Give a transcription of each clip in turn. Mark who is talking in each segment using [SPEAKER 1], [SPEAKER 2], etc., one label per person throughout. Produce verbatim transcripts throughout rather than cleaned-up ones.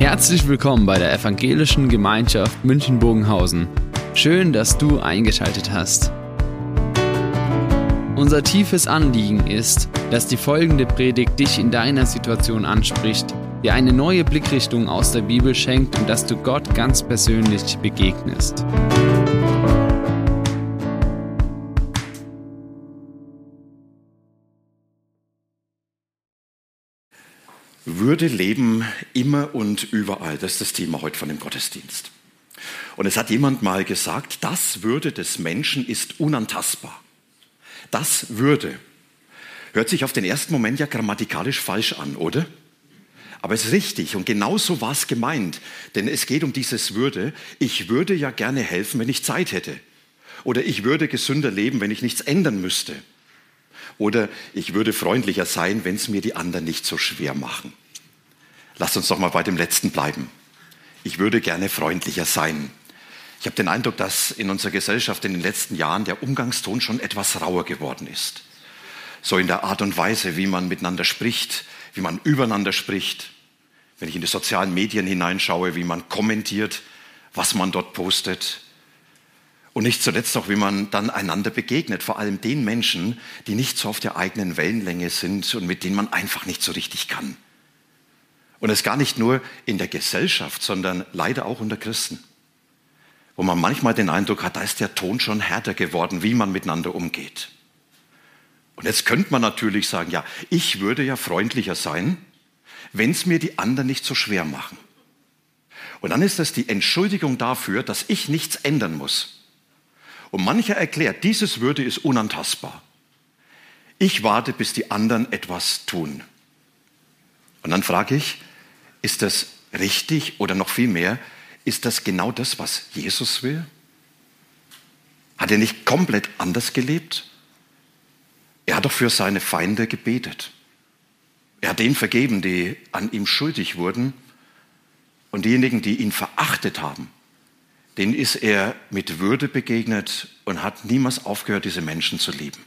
[SPEAKER 1] Herzlich willkommen bei der Evangelischen Gemeinschaft München-Bogenhausen. Schön, dass du eingeschaltet hast. Unser tiefes Anliegen ist, dass die folgende Predigt dich in deiner Situation anspricht, dir eine neue Blickrichtung aus der Bibel schenkt und dass du Gott ganz persönlich begegnest.
[SPEAKER 2] Würde leben immer und überall, das ist das Thema heute von dem Gottesdienst. Und es hat jemand mal gesagt, das Würde des Menschen ist unantastbar. Das Würde. Hört sich auf den ersten Moment ja grammatikalisch falsch an, oder? Aber es ist richtig und genauso war es gemeint. Denn es geht um dieses Würde. Ich würde ja gerne helfen, wenn ich Zeit hätte. Oder ich würde gesünder leben, wenn ich nichts ändern müsste. Oder ich würde freundlicher sein, wenn es mir die anderen nicht so schwer machen. Lasst uns doch mal bei dem Letzten bleiben. Ich würde gerne freundlicher sein. Ich habe den Eindruck, dass in unserer Gesellschaft in den letzten Jahren der Umgangston schon etwas rauer geworden ist. So in der Art und Weise, wie man miteinander spricht, wie man übereinander spricht. Wenn ich in die sozialen Medien hineinschaue, wie man kommentiert, was man dort postet. Und nicht zuletzt auch, wie man dann einander begegnet, vor allem den Menschen, die nicht so auf der eigenen Wellenlänge sind und mit denen man einfach nicht so richtig kann. Und es gar nicht nur in der Gesellschaft, sondern leider auch unter Christen. Wo man manchmal den Eindruck hat, da ist der Ton schon härter geworden, wie man miteinander umgeht. Und jetzt könnte man natürlich sagen, ja, ich würde ja freundlicher sein, wenn es mir die anderen nicht so schwer machen. Und dann ist das die Entschuldigung dafür, dass ich nichts ändern muss. Und mancher erklärt, dieses Würde ist unantastbar. Ich warte, bis die anderen etwas tun. Und dann frage ich, ist das richtig oder noch viel mehr, ist das genau das, was Jesus will? Hat er nicht komplett anders gelebt? Er hat doch für seine Feinde gebetet. Er hat denen vergeben, die an ihm schuldig wurden. Und diejenigen, die ihn verachtet haben, denen ist er mit Würde begegnet und hat niemals aufgehört, diese Menschen zu lieben.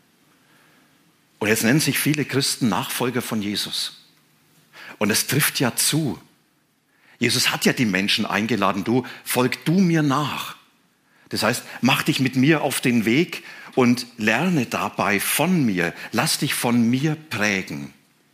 [SPEAKER 2] Und jetzt nennen sich viele Christen Nachfolger von Jesus. Und es trifft ja zu. Jesus hat ja die Menschen eingeladen, du, folg du mir nach. Das heißt, mach dich mit mir auf den Weg und lerne dabei von mir. Lass dich von mir prägen.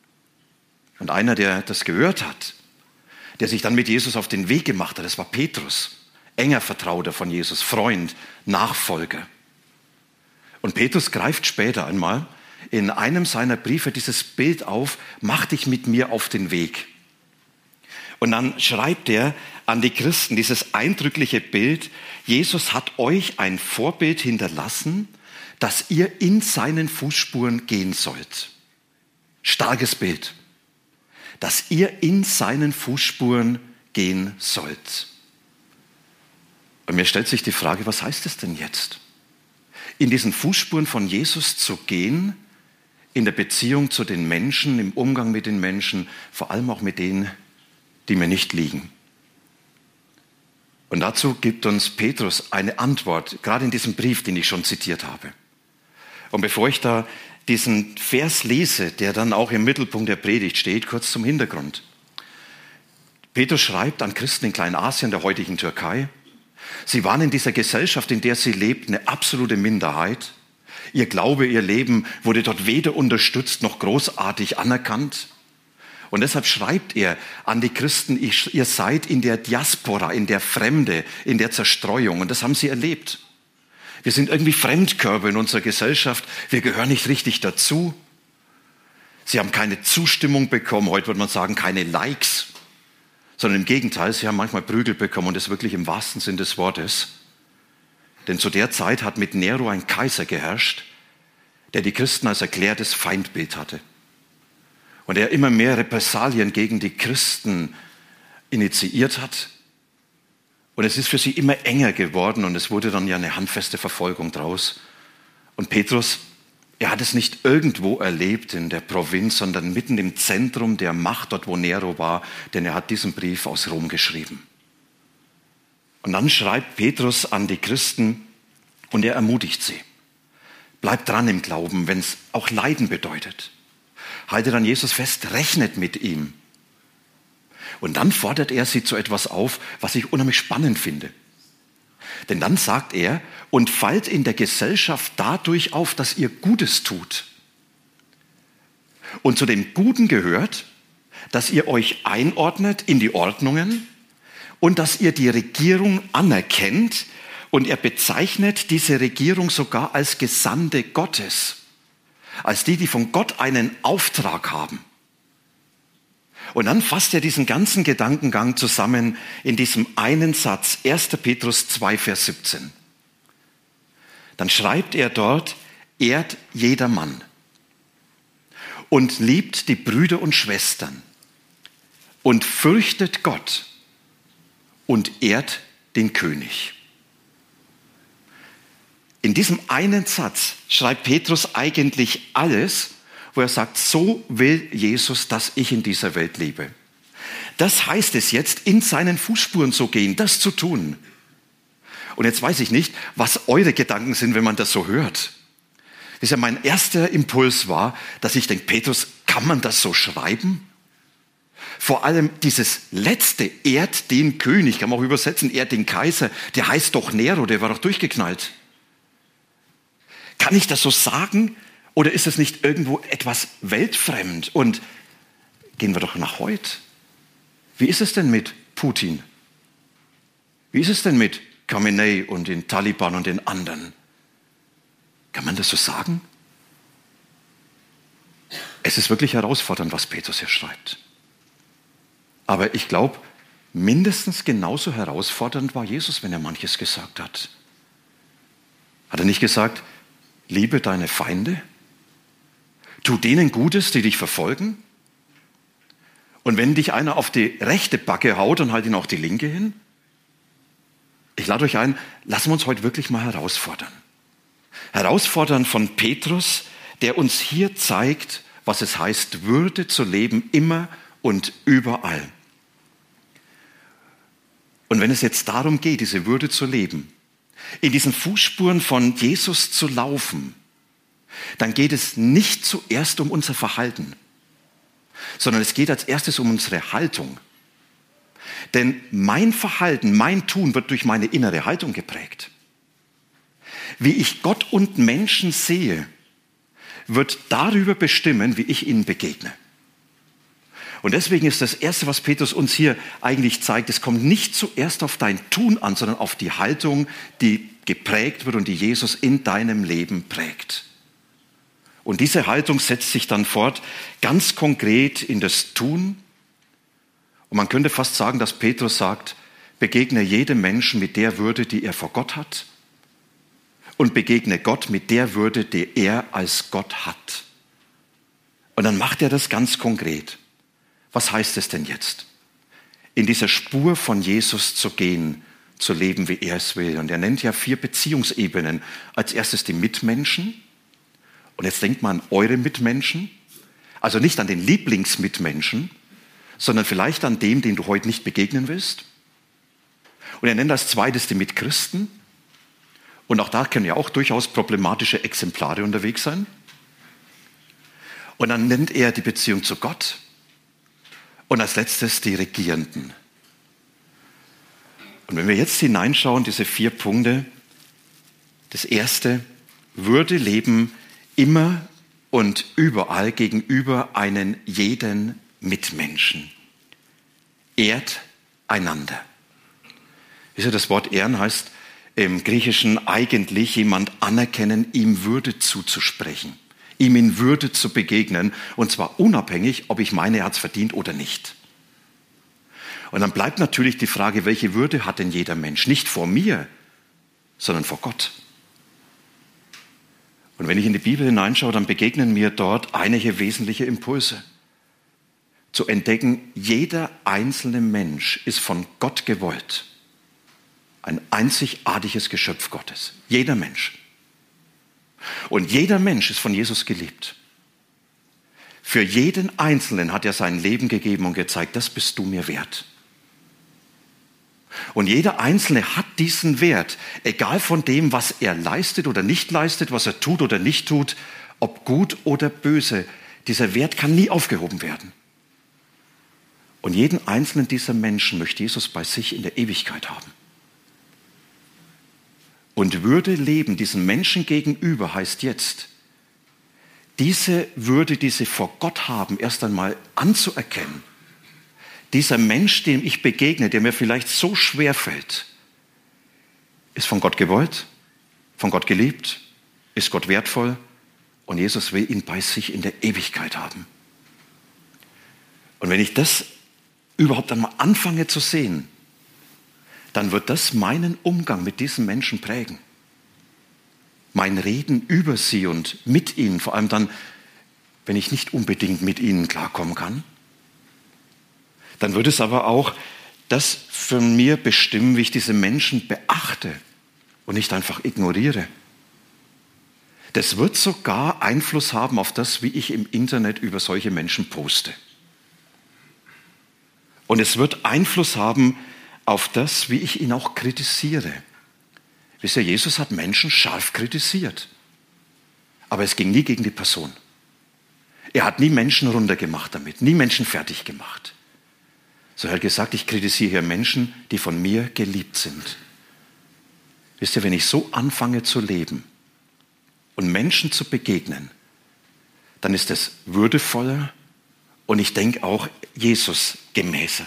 [SPEAKER 2] Und einer, der das gehört hat, der sich dann mit Jesus auf den Weg gemacht hat, das war Petrus. Enger Vertrauter von Jesus, Freund, Nachfolger. Und Petrus greift später einmal in einem seiner Briefe dieses Bild auf, mach dich mit mir auf den Weg. Und dann schreibt er an die Christen dieses eindrückliche Bild, Jesus hat euch ein Vorbild hinterlassen, dass ihr in seinen Fußspuren gehen sollt. Starkes Bild. Dass ihr in seinen Fußspuren gehen sollt. Und mir stellt sich die Frage, was heißt es denn jetzt? In diesen Fußspuren von Jesus zu gehen, in der Beziehung zu den Menschen, im Umgang mit den Menschen, vor allem auch mit denen, die mir nicht liegen. Und dazu gibt uns Petrus eine Antwort, gerade in diesem Brief, den ich schon zitiert habe. Und bevor ich da diesen Vers lese, der dann auch im Mittelpunkt der Predigt steht, kurz zum Hintergrund. Petrus schreibt an Christen in Kleinasien, der heutigen Türkei. Sie waren in dieser Gesellschaft, in der sie lebten, eine absolute Minderheit. Ihr Glaube, ihr Leben wurde dort weder unterstützt noch großartig anerkannt. Und deshalb schreibt er an die Christen, ihr seid in der Diaspora, in der Fremde, in der Zerstreuung. Und das haben sie erlebt. Wir sind irgendwie Fremdkörper in unserer Gesellschaft. Wir gehören nicht richtig dazu. Sie haben keine Zustimmung bekommen. Heute würde man sagen, keine Likes. Sondern im Gegenteil, sie haben manchmal Prügel bekommen und das wirklich im wahrsten Sinn des Wortes. Denn zu der Zeit hat mit Nero ein Kaiser geherrscht, der die Christen als erklärtes Feindbild hatte. Und der immer mehr Repressalien gegen die Christen initiiert hat. Und es ist für sie immer enger geworden und es wurde dann ja eine handfeste Verfolgung draus. Und Petrus, er hat es nicht irgendwo erlebt in der Provinz, sondern mitten im Zentrum der Macht, dort wo Nero war, denn er hat diesen Brief aus Rom geschrieben. Und dann schreibt Petrus an die Christen und er ermutigt sie. Bleibt dran im Glauben, wenn es auch Leiden bedeutet. Haltet an Jesus fest, rechnet mit ihm. Und dann fordert er sie zu etwas auf, was ich unheimlich spannend finde. Denn dann sagt er, und fallt in der Gesellschaft dadurch auf, dass ihr Gutes tut. Und zu dem Guten gehört, dass ihr euch einordnet in die Ordnungen und dass ihr die Regierung anerkennt. Und er bezeichnet diese Regierung sogar als Gesandte Gottes, als die, die von Gott einen Auftrag haben. Und dann fasst er diesen ganzen Gedankengang zusammen in diesem einen Satz, erster Petrus zwei, Vers siebzehn. Dann schreibt er dort, ehrt jeder Mann und liebt die Brüder und Schwestern und fürchtet Gott und ehrt den König. In diesem einen Satz schreibt Petrus eigentlich alles, wo er sagt, so will Jesus, dass ich in dieser Welt lebe. Das heißt es jetzt, in seinen Fußspuren zu gehen, das zu tun. Und jetzt weiß ich nicht, was eure Gedanken sind, wenn man das so hört. Das ist ja mein erster Impuls war, dass ich denke, Petrus, kann man das so schreiben? Vor allem dieses letzte, ehrt den König, kann man auch übersetzen, ehrt den Kaiser, der heißt doch Nero, der war doch durchgeknallt. Kann ich das so sagen? Oder ist es nicht irgendwo etwas weltfremd? Und gehen wir doch nach heute. Wie ist es denn mit Putin? Wie ist es denn mit Khamenei und den Taliban und den anderen? Kann man das so sagen? Es ist wirklich herausfordernd, was Petrus hier schreibt. Aber ich glaube, mindestens genauso herausfordernd war Jesus, wenn er manches gesagt hat. Hat er nicht gesagt, liebe deine Feinde? Tu denen Gutes, die dich verfolgen. Und wenn dich einer auf die rechte Backe haut, dann halt ihn auch die linke hin. Ich lade euch ein, lassen wir uns heute wirklich mal herausfordern. Herausfordern von Petrus, der uns hier zeigt, was es heißt, Würde zu leben, immer und überall. Und wenn es jetzt darum geht, diese Würde zu leben, in diesen Fußspuren von Jesus zu laufen, dann geht es nicht zuerst um unser Verhalten, sondern es geht als erstes um unsere Haltung. Denn mein Verhalten, mein Tun wird durch meine innere Haltung geprägt. Wie ich Gott und Menschen sehe, wird darüber bestimmen, wie ich ihnen begegne. Und deswegen ist das Erste, was Petrus uns hier eigentlich zeigt, es kommt nicht zuerst auf dein Tun an, sondern auf die Haltung, die geprägt wird und die Jesus in deinem Leben prägt. Und diese Haltung setzt sich dann fort, ganz konkret in das Tun. Und man könnte fast sagen, dass Petrus sagt, begegne jedem Menschen mit der Würde, die er vor Gott hat. Und begegne Gott mit der Würde, die er als Gott hat. Und dann macht er das ganz konkret. Was heißt es denn jetzt? In dieser Spur von Jesus zu gehen, zu leben, wie er es will. Und er nennt ja vier Beziehungsebenen. Als erstes die Mitmenschen. Und jetzt denkt man an eure Mitmenschen. Also nicht an den Lieblingsmitmenschen, sondern vielleicht an dem, den du heute nicht begegnen willst. Und er nennt als zweites die Mitchristen. Und auch da können ja auch durchaus problematische Exemplare unterwegs sein. Und dann nennt er die Beziehung zu Gott. Und als letztes die Regierenden. Und wenn wir jetzt hineinschauen, diese vier Punkte, das erste, Würde leben immer und überall gegenüber einen jeden Mitmenschen. Ehrt einander. Wisst ihr, das Wort ehren heißt im Griechischen eigentlich jemand anerkennen, ihm Würde zuzusprechen. Ihm in Würde zu begegnen, und zwar unabhängig, ob ich meine, er hat es verdient oder nicht. Und dann bleibt natürlich die Frage, welche Würde hat denn jeder Mensch? Nicht vor mir, sondern vor Gott. Und wenn ich in die Bibel hineinschaue, dann begegnen mir dort einige wesentliche Impulse. Zu entdecken, jeder einzelne Mensch ist von Gott gewollt. Ein einzigartiges Geschöpf Gottes. Jeder Mensch. Und jeder Mensch ist von Jesus geliebt. Für jeden Einzelnen hat er sein Leben gegeben und gezeigt, das bist du mir wert. Und jeder Einzelne hat diesen Wert, egal von dem, was er leistet oder nicht leistet, was er tut oder nicht tut, ob gut oder böse. Dieser Wert kann nie aufgehoben werden. Und jeden einzelnen dieser Menschen möchte Jesus bei sich in der Ewigkeit haben. Und Würde leben diesen Menschen gegenüber heißt jetzt, diese Würde, die sie vor Gott haben, erst einmal anzuerkennen. Dieser Mensch, dem ich begegne, der mir vielleicht so schwer fällt, ist von Gott gewollt, von Gott geliebt, ist Gott wertvoll und Jesus will ihn bei sich in der Ewigkeit haben. Und wenn ich das überhaupt einmal anfange zu sehen, dann wird das meinen Umgang mit diesen Menschen prägen. Mein Reden über sie und mit ihnen, vor allem dann, wenn ich nicht unbedingt mit ihnen klarkommen kann. Dann wird es aber auch das von mir bestimmen, wie ich diese Menschen beachte und nicht einfach ignoriere. Das wird sogar Einfluss haben auf das, wie ich im Internet über solche Menschen poste. Und es wird Einfluss haben auf das, wie ich ihn auch kritisiere. Wisst ihr, Jesus hat Menschen scharf kritisiert. Aber es ging nie gegen die Person. Er hat nie Menschen runtergemacht damit, nie Menschen fertig gemacht. So er hat gesagt, ich kritisiere hier Menschen, die von mir geliebt sind. Wisst ihr, wenn ich so anfange zu leben und Menschen zu begegnen, dann ist es würdevoller und ich denke auch Jesus gemäßer.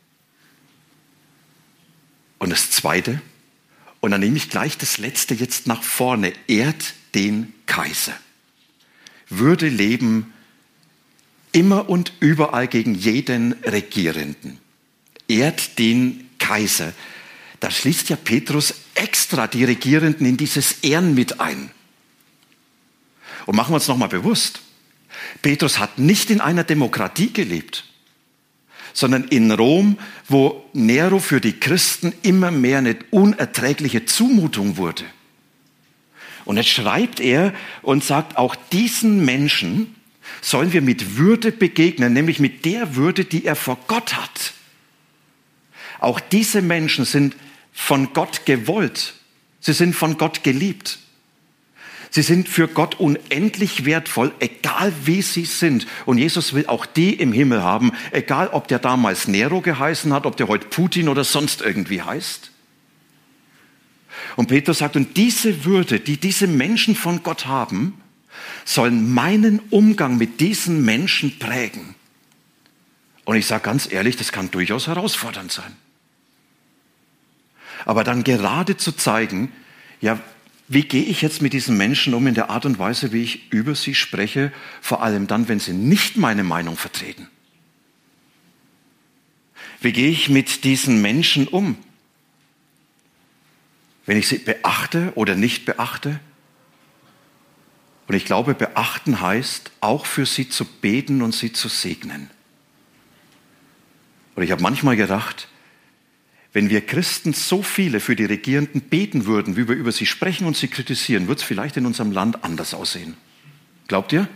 [SPEAKER 2] Und das Zweite, und dann nehme ich gleich das Letzte jetzt nach vorne, ehrt den Kaiser. Würde leben immer und überall gegen jeden Regierenden. Ehrt den Kaiser. Da schließt ja Petrus extra die Regierenden in dieses Ehren mit ein. Und machen wir uns nochmal bewusst, Petrus hat nicht in einer Demokratie gelebt, sondern in Rom, wo Nero für die Christen immer mehr eine unerträgliche Zumutung wurde. Und jetzt schreibt er und sagt, auch diesen Menschen sollen wir mit Würde begegnen, nämlich mit der Würde, die er vor Gott hat. Auch diese Menschen sind von Gott gewollt. Sie sind von Gott geliebt. Sie sind für Gott unendlich wertvoll, egal wie sie sind. Und Jesus will auch die im Himmel haben, egal ob der damals Nero geheißen hat, ob der heute Putin oder sonst irgendwie heißt. Und Petrus sagt, und diese Würde, die diese Menschen von Gott haben, sollen meinen Umgang mit diesen Menschen prägen. Und ich sage ganz ehrlich, das kann durchaus herausfordernd sein. Aber dann gerade zu zeigen, ja, wie gehe ich jetzt mit diesen Menschen um in der Art und Weise, wie ich über sie spreche, vor allem dann, wenn sie nicht meine Meinung vertreten? Wie gehe ich mit diesen Menschen um, wenn ich sie beachte oder nicht beachte? Und ich glaube, beachten heißt, auch für sie zu beten und sie zu segnen. Und ich habe manchmal gedacht, wenn wir Christen so viele für die Regierenden beten würden, wie wir über sie sprechen und sie kritisieren, wird es vielleicht in unserem Land anders aussehen. Glaubt ihr?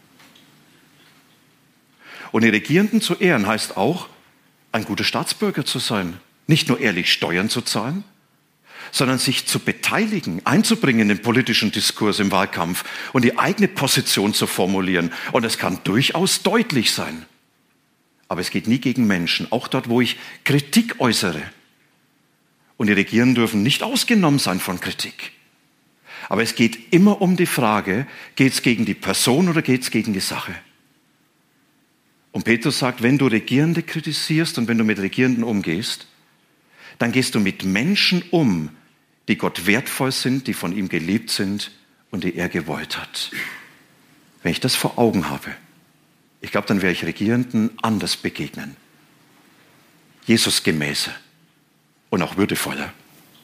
[SPEAKER 2] Und die Regierenden zu ehren heißt auch, ein guter Staatsbürger zu sein. Nicht nur ehrlich Steuern zu zahlen, sondern sich zu beteiligen, einzubringen in den politischen Diskurs im Wahlkampf und die eigene Position zu formulieren. Und es kann durchaus deutlich sein. Aber es geht nie gegen Menschen, auch dort, wo ich Kritik äußere. Und die Regierenden dürfen nicht ausgenommen sein von Kritik. Aber es geht immer um die Frage, geht es gegen die Person oder geht es gegen die Sache? Und Petrus sagt, wenn du Regierende kritisierst und wenn du mit Regierenden umgehst, dann gehst du mit Menschen um, die Gott wertvoll sind, die von ihm geliebt sind und die er gewollt hat. Wenn ich das vor Augen habe, ich glaube, dann werde ich Regierenden anders begegnen. Jesus gemäßer. Und auch würdevoller.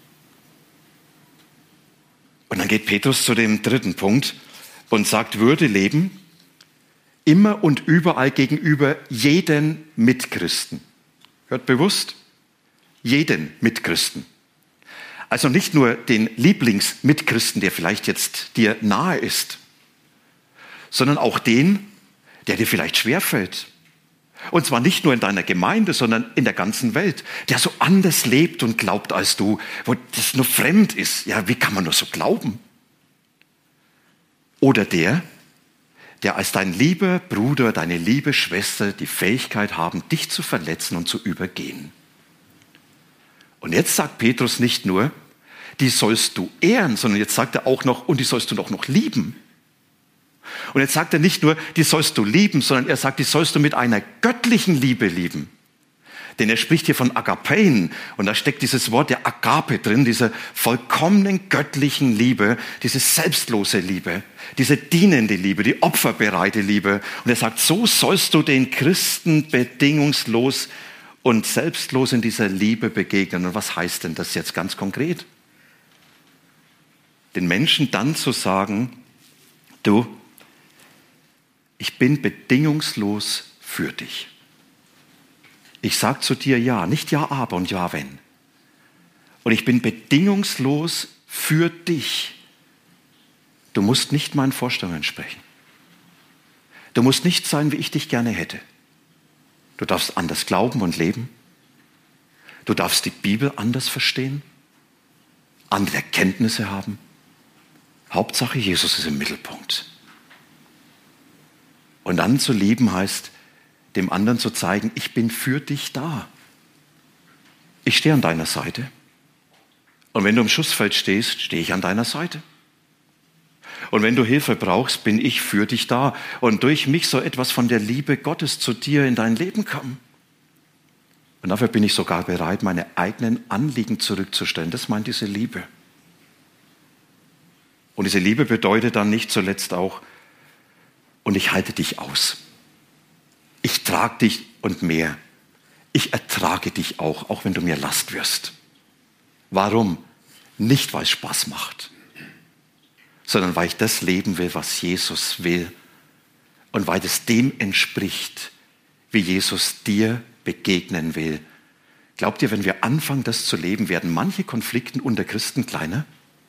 [SPEAKER 2] Und dann geht Petrus zu dem dritten Punkt und sagt, Würde leben immer und überall gegenüber jeden Mitchristen. Hört bewusst? Jeden Mitchristen. Also nicht nur den Lieblingsmitchristen, der vielleicht jetzt dir nahe ist, sondern auch den, der dir vielleicht schwerfällt. Und zwar nicht nur in deiner Gemeinde, sondern in der ganzen Welt, der so anders lebt und glaubt als du, wo das nur fremd ist. Ja, wie kann man nur so glauben? Oder der, der als dein lieber Bruder, deine liebe Schwester die Fähigkeit haben, dich zu verletzen und zu übergehen. Und jetzt sagt Petrus nicht nur, die sollst du ehren, sondern jetzt sagt er auch noch, und die sollst du doch noch lieben. Und jetzt sagt er nicht nur, die sollst du lieben, sondern er sagt, die sollst du mit einer göttlichen Liebe lieben. Denn er spricht hier von Agapein und da steckt dieses Wort der Agape drin, diese vollkommenen göttlichen Liebe, diese selbstlose Liebe, diese dienende Liebe, die opferbereite Liebe. Und er sagt, so sollst du den Christen bedingungslos und selbstlos in dieser Liebe begegnen. Und was heißt denn das jetzt ganz konkret? Den Menschen dann zu sagen, du, ich bin bedingungslos für dich. Ich sage zu dir ja, nicht ja, aber und ja, wenn. Und ich bin bedingungslos für dich. Du musst nicht meinen Vorstellungen entsprechen. Du musst nicht sein, wie ich dich gerne hätte. Du darfst anders glauben und leben. Du darfst die Bibel anders verstehen, andere Erkenntnisse haben. Hauptsache, Jesus ist im Mittelpunkt. Und dann zu lieben heißt, dem anderen zu zeigen, ich bin für dich da. Ich stehe an deiner Seite. Und wenn du im Schussfeld stehst, stehe ich an deiner Seite. Und wenn du Hilfe brauchst, bin ich für dich da. Und durch mich soll etwas von der Liebe Gottes zu dir in dein Leben kommen. Und dafür bin ich sogar bereit, meine eigenen Anliegen zurückzustellen. Das meint diese Liebe. Und diese Liebe bedeutet dann nicht zuletzt auch, und ich halte dich aus. Ich trage dich und mehr. Ich ertrage dich auch, auch wenn du mir Last wirst. Warum? Nicht, weil es Spaß macht, sondern weil ich das leben will, was Jesus will und weil es dem entspricht, wie Jesus dir begegnen will. Glaubt ihr, wenn wir anfangen, das zu leben, werden manche Konflikte unter Christen kleiner?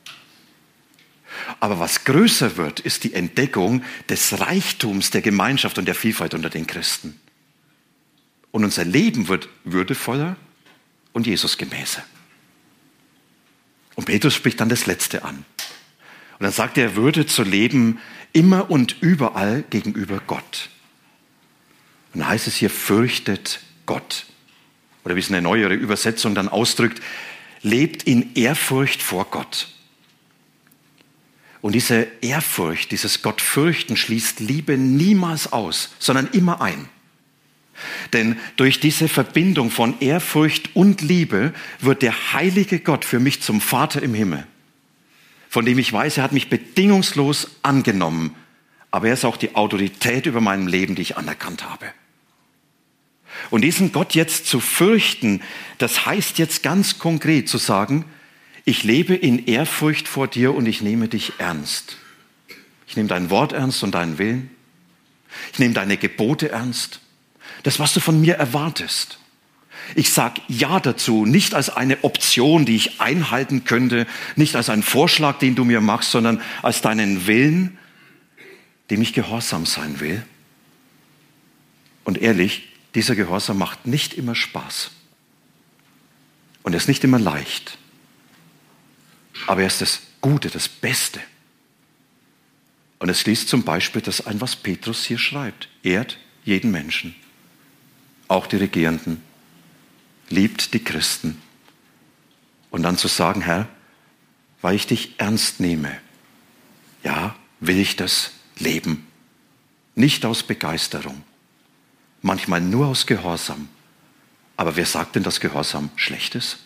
[SPEAKER 2] Aber was größer wird, ist die Entdeckung des Reichtums der Gemeinschaft und der Vielfalt unter den Christen. Und unser Leben wird würdevoller und Jesusgemäßer. Und Petrus spricht dann das Letzte an. Und dann sagt er, Würde zu leben immer und überall gegenüber Gott. Und dann heißt es hier, fürchtet Gott. Oder wie es eine neuere Übersetzung dann ausdrückt, lebt in Ehrfurcht vor Gott. Und diese Ehrfurcht, dieses Gottfürchten schließt Liebe niemals aus, sondern immer ein. Denn durch diese Verbindung von Ehrfurcht und Liebe wird der heilige Gott für mich zum Vater im Himmel, von dem ich weiß, er hat mich bedingungslos angenommen, aber er ist auch die Autorität über meinem Leben, die ich anerkannt habe. Und diesen Gott jetzt zu fürchten, das heißt jetzt ganz konkret zu sagen, ich lebe in Ehrfurcht vor dir und ich nehme dich ernst. Ich nehme dein Wort ernst und deinen Willen. Ich nehme deine Gebote ernst. Das, was du von mir erwartest. Ich sage Ja dazu, nicht als eine Option, die ich einhalten könnte, nicht als einen Vorschlag, den du mir machst, sondern als deinen Willen, dem ich gehorsam sein will. Und ehrlich, dieser Gehorsam macht nicht immer Spaß. Und er ist nicht immer leicht. Aber er ist das Gute, das Beste. Und es schließt zum Beispiel das ein, was Petrus hier schreibt. Ehrt jeden Menschen, auch die Regierenden, liebt die Christen. Und dann zu sagen, Herr, weil ich dich ernst nehme, ja, will ich das leben. Nicht aus Begeisterung, manchmal nur aus Gehorsam. Aber wer sagt denn, dass Gehorsam schlecht ist?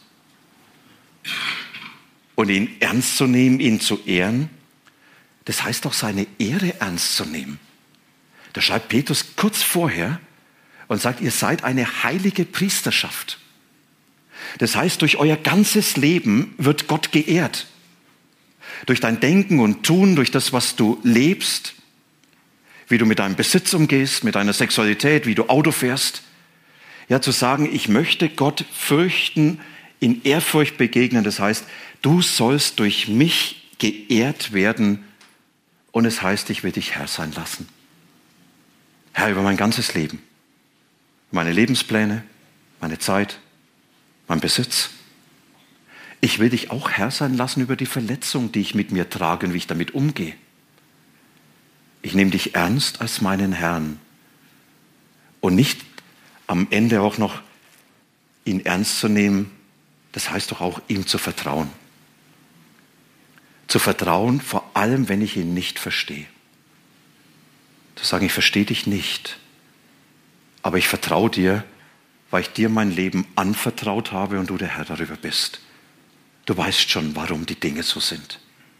[SPEAKER 2] Und ihn ernst zu nehmen, ihn zu ehren, das heißt auch seine Ehre ernst zu nehmen. Da schreibt Petrus kurz vorher und sagt, ihr seid eine heilige Priesterschaft. Das heißt, durch euer ganzes Leben wird Gott geehrt. Durch dein Denken und Tun, durch das, was du lebst, wie du mit deinem Besitz umgehst, mit deiner Sexualität, wie du Auto fährst. Ja, zu sagen, ich möchte Gott fürchten, in Ehrfurcht begegnen, das heißt, du sollst durch mich geehrt werden und es heißt, ich will dich Herr sein lassen. Herr über mein ganzes Leben, meine Lebenspläne, meine Zeit, mein Besitz. Ich will dich auch Herr sein lassen über die Verletzung, die ich mit mir trage und wie ich damit umgehe. Ich nehme dich ernst als meinen Herrn. Und nicht am Ende auch noch ihn ernst zu nehmen, das heißt doch auch, ihm zu vertrauen. Zu vertrauen, vor allem, wenn ich ihn nicht verstehe. Zu sagen, ich verstehe dich nicht, aber ich vertraue dir, weil ich dir mein Leben anvertraut habe und du der Herr darüber bist. Du weißt schon, warum die Dinge so sind.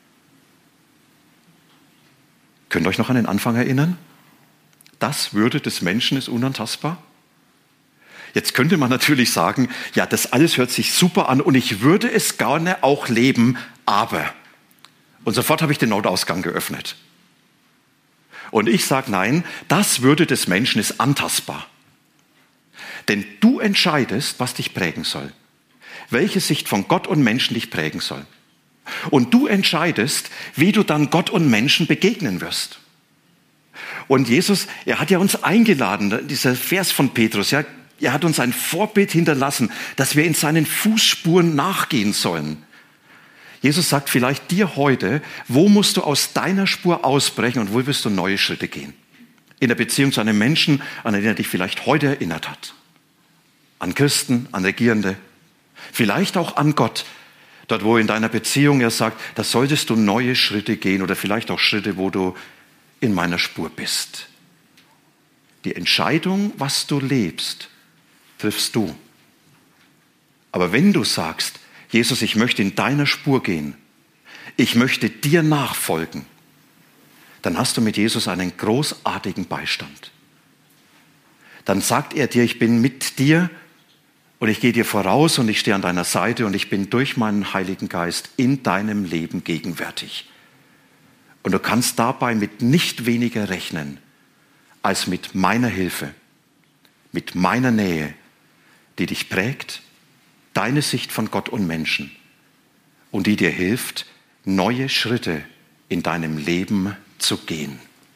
[SPEAKER 2] Könnt ihr euch noch an den Anfang erinnern? Das Würde des Menschen ist unantastbar. Jetzt könnte man natürlich sagen, ja, das alles hört sich super an und ich würde es gerne auch leben, aber. Und sofort habe ich den Notausgang geöffnet. Und ich sage, nein, das Würde des Menschen ist antastbar. Denn du entscheidest, was dich prägen soll. Welche Sicht von Gott und Menschen dich prägen soll. Und du entscheidest, wie du dann Gott und Menschen begegnen wirst. Und Jesus, er hat ja uns eingeladen, dieser Vers von Petrus, ja, er hat uns ein Vorbild hinterlassen, dass wir in seinen Fußspuren nachgehen sollen. Jesus sagt vielleicht dir heute, wo musst du aus deiner Spur ausbrechen und wo wirst du neue Schritte gehen? In der Beziehung zu einem Menschen, an den er dich vielleicht heute erinnert hat. An Christen, an Regierende, vielleicht auch an Gott. Dort, wo in deiner Beziehung er sagt, da solltest du neue Schritte gehen oder vielleicht auch Schritte, wo du in meiner Spur bist. Die Entscheidung, was du lebst, triffst du. Aber wenn du sagst, Jesus, ich möchte in deiner Spur gehen, ich möchte dir nachfolgen, dann hast du mit Jesus einen großartigen Beistand. Dann sagt er dir, ich bin mit dir und ich gehe dir voraus und ich stehe an deiner Seite und ich bin durch meinen Heiligen Geist in deinem Leben gegenwärtig. Und du kannst dabei mit nicht weniger rechnen, als mit meiner Hilfe, mit meiner Nähe, die dich prägt, deine Sicht von Gott und Menschen und die dir hilft, neue Schritte in deinem Leben zu gehen.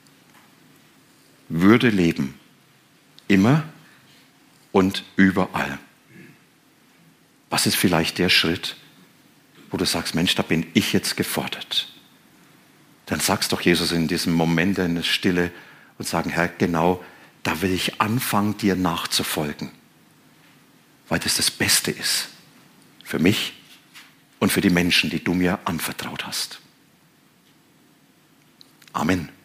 [SPEAKER 2] Würde leben, immer und überall. Was ist vielleicht der Schritt, wo du sagst, Mensch, da bin ich jetzt gefordert? Dann sagst doch Jesus in diesem Moment in der Stille und sagen, Herr, genau, da will ich anfangen, dir nachzufolgen. Weil das das Beste ist für mich und für die Menschen, die du mir anvertraut hast. Amen.